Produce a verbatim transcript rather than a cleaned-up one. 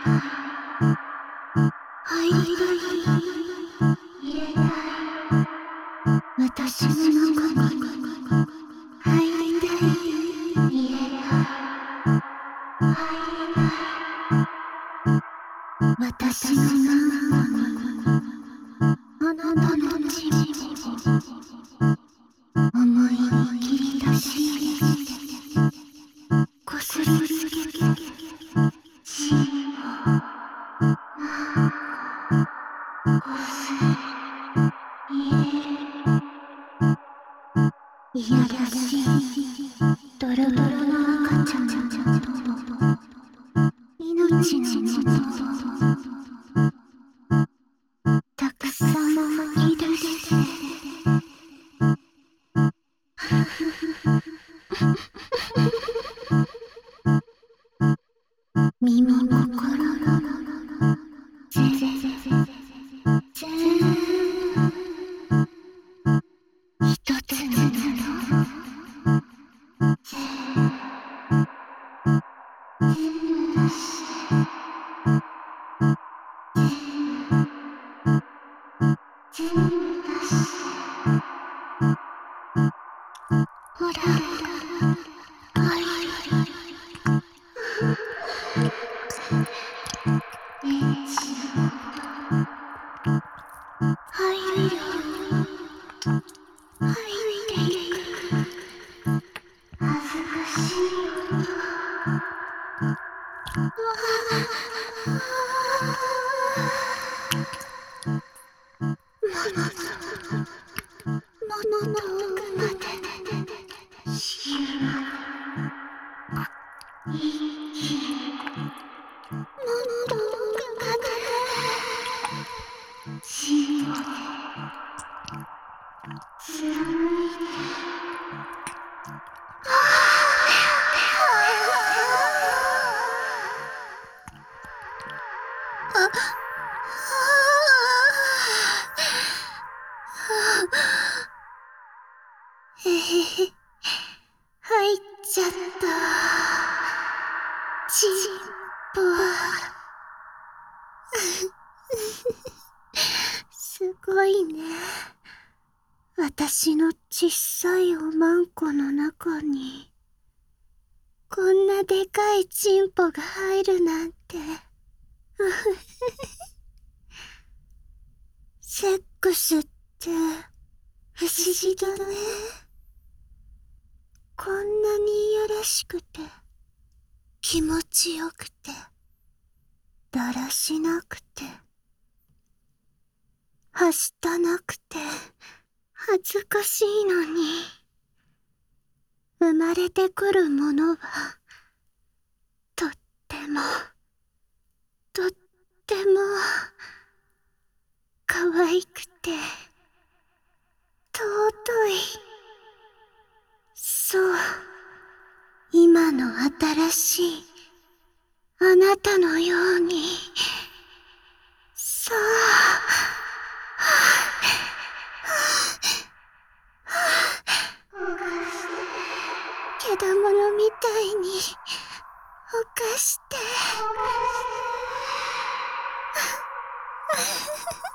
入りたい。入れたい。私の中に入りたい。入れたい。入りたい。私の中にあなたのチンポ思いっきり出しこすりつけてチンポ何個こすりいやらしいドロドロの赤ちゃんと命のものをたくさん吐き出して身も心も全部全部一つのものほら、入る。入るよ。入っていく。恥ずかしいよ。ものの奥までしゆる一気ものの奥までしんぽで貫いてへへへ入っちゃったチンポすごいね。私のちっさいおまんこの中にこんなでかいチンポが入るなんてセックスって不思議だね。こんなにいやらしくて気持ちよくてだらしなくてはしたなくて恥ずかしいのに生まれてくるものはとってもとっても可愛くて尊い。そう、今の新しいあなたのように。さあ、けだものみたいにほかして。